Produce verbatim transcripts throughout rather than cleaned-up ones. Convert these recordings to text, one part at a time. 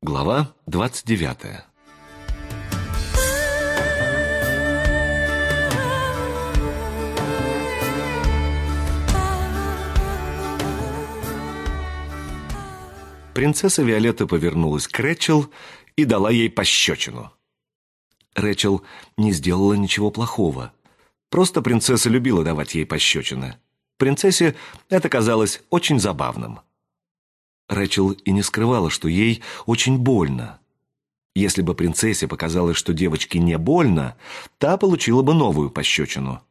Глава двадцать девятая. Принцесса Виолетта повернулась к Рэчел и дала ей пощечину. Рэчел не сделала ничего плохого. Просто принцесса любила давать ей пощечины. Принцессе это казалось очень забавным. Рэчел и не скрывала, что ей очень больно. Если бы принцессе показалось, что девочке не больно, та получила бы новую пощечину.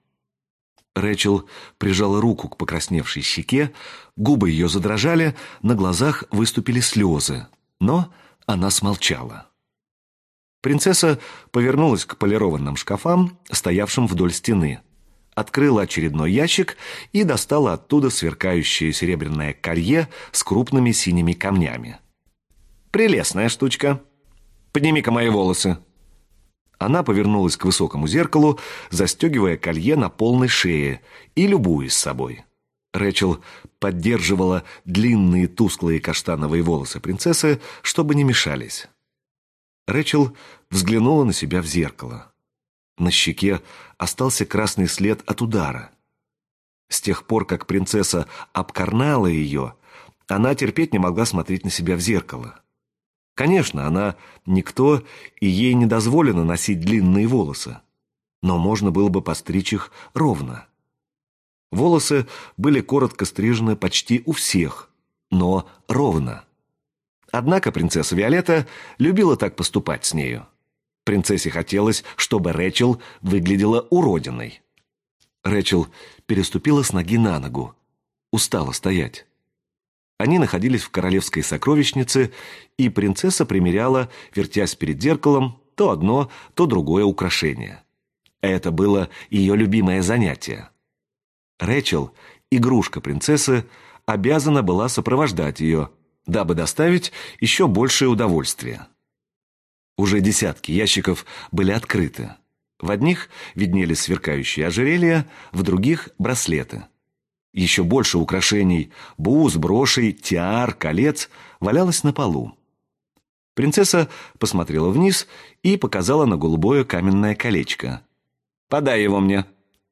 Рэчел прижала руку к покрасневшей щеке, губы ее задрожали, на глазах выступили слезы, но она смолчала. Принцесса повернулась к полированным шкафам, стоявшим вдоль стены, открыла очередной ящик и достала оттуда сверкающее серебряное колье с крупными синими камнями. «Прелестная штучка. Подними-ка мои волосы». Она повернулась к высокому зеркалу, застегивая колье на полной шее и любуясь собой. Рэчел поддерживала длинные тусклые каштановые волосы принцессы, чтобы не мешались. Рэчел взглянула на себя в зеркало. На щеке остался красный след от удара. С тех пор, как принцесса обкарнала ее, она терпеть не могла смотреть на себя в зеркало. Конечно, она никто, и ей не дозволено носить длинные волосы, но можно было бы постричь их ровно. Волосы были коротко стрижены почти у всех, но ровно. Однако принцесса Виолетта любила так поступать с нею. Принцессе хотелось, чтобы Рэчел выглядела уродиной. Рэчел переступила с ноги на ногу. Устала стоять. Они находились в королевской сокровищнице, и принцесса примеряла, вертясь перед зеркалом, то одно, то другое украшение. Это было ее любимое занятие. Рэчел, игрушка принцессы, обязана была сопровождать ее, дабы доставить еще большее удовольствие. Уже десятки ящиков были открыты. В одних виднелись сверкающие ожерелья, в других – браслеты. Еще больше украшений – бус, брошей, тиар, колец – валялось на полу. Принцесса посмотрела вниз и показала на голубое каменное колечко. «Подай его мне».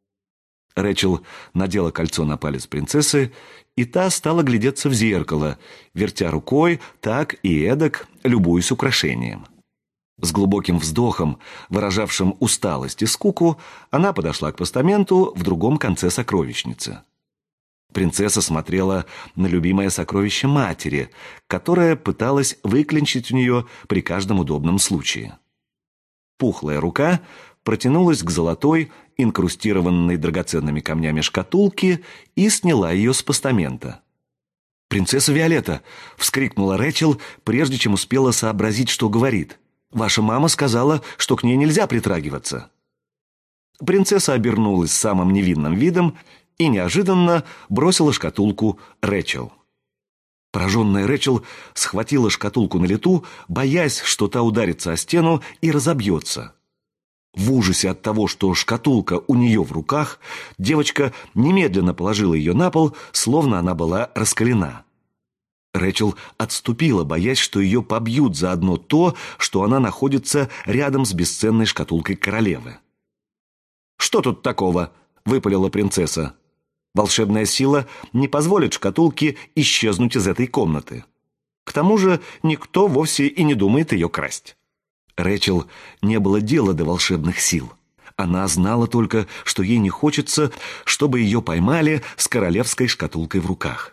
Рэчел надела кольцо на палец принцессы, и та стала глядеться в зеркало, вертя рукой так и эдак, любуясь украшением. С глубоким вздохом, выражавшим усталость и скуку, она подошла к постаменту в другом конце сокровищницы. Принцесса смотрела на любимое сокровище матери, которое пыталась выклинчить у нее при каждом удобном случае. Пухлая рука протянулась к золотой, инкрустированной драгоценными камнями шкатулке и сняла ее с постамента. «Принцесса Виолетта!» — вскрикнула Рэчел, прежде чем успела сообразить, что говорит. «Ваша мама сказала, что к ней нельзя притрагиваться». Принцесса обернулась самым невинным видом и неожиданно бросила шкатулку Рэчел. Пораженная Рэчел схватила шкатулку на лету, боясь, что та ударится о стену и разобьется. В ужасе от того, что шкатулка у нее в руках, девочка немедленно положила ее на пол, словно она была раскалена. Рэчел отступила, боясь, что ее побьют за одно то, что она находится рядом с бесценной шкатулкой королевы. «Что тут такого?» — выпалила принцесса. «Волшебная сила не позволит шкатулке исчезнуть из этой комнаты. К тому же никто вовсе и не думает ее красть». Рэчел не было дела до волшебных сил. Она знала только, что ей не хочется, чтобы ее поймали с королевской шкатулкой в руках.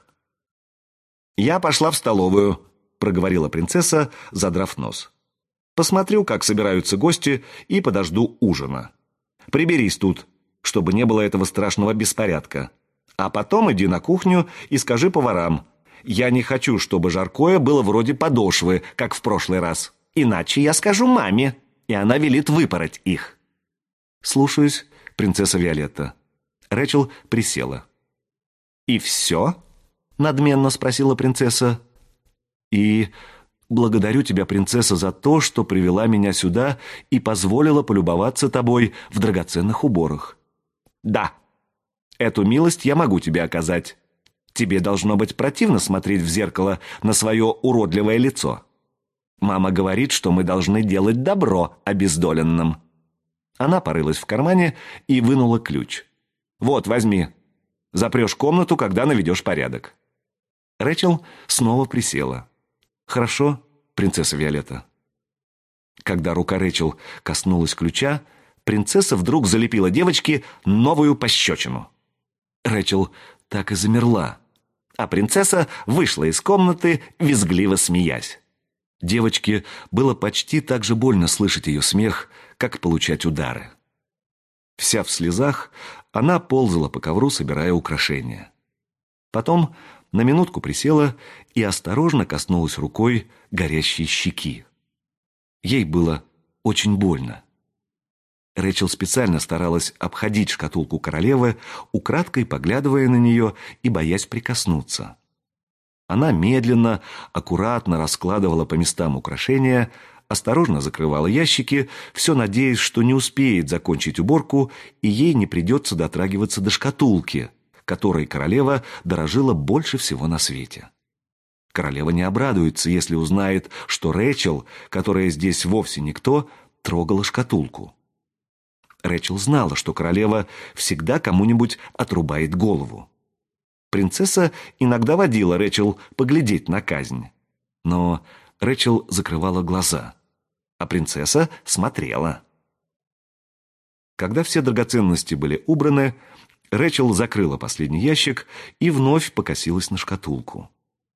«Я пошла в столовую», — проговорила принцесса, задрав нос. «Посмотрю, как собираются гости, и подожду ужина. Приберись тут, чтобы не было этого страшного беспорядка. А потом иди на кухню и скажи поварам: я не хочу, чтобы жаркое было вроде подошвы, как в прошлый раз. Иначе я скажу маме, и она велит выпороть их». «Слушаюсь, принцесса Виолетта». Рэчел присела. «И все?» — надменно спросила принцесса. «И благодарю тебя, принцесса, за то, что привела меня сюда и позволила полюбоваться тобой в драгоценных уборах». «Да, эту милость я могу тебе оказать. Тебе должно быть противно смотреть в зеркало на свое уродливое лицо». Мама говорит, что мы должны делать добро обездоленным». Она порылась в кармане и вынула ключ. «Вот, возьми. Запрешь комнату, когда наведешь порядок». Рэчел снова присела. «Хорошо, принцесса Виолетта». Когда рука Рэчел коснулась ключа, принцесса вдруг залепила девочке новую пощечину. Рэчел так и замерла, а принцесса вышла из комнаты, визгливо смеясь. Девочке было почти так же больно слышать ее смех, как получать удары. Вся в слезах, она ползала по ковру, собирая украшения. Потом на минутку присела и осторожно коснулась рукой горящей щеки. Ей было очень больно. Рэчел специально старалась обходить шкатулку королевы, украдкой поглядывая на нее и боясь прикоснуться. Она медленно, аккуратно раскладывала по местам украшения, осторожно закрывала ящики, все надеясь, что не успеет закончить уборку и ей не придется дотрагиваться до шкатулки, которой королева дорожила больше всего на свете. Королева не обрадуется, если узнает, что Рэчел, которая здесь вовсе никто, трогала шкатулку. Рэчел знала, что королева всегда кому-нибудь отрубает голову. Принцесса иногда водила Рэчел поглядеть на казнь. Но Рэчел закрывала глаза, а принцесса смотрела. Когда все драгоценности были убраны, Рэчел закрыла последний ящик и вновь покосилась на шкатулку.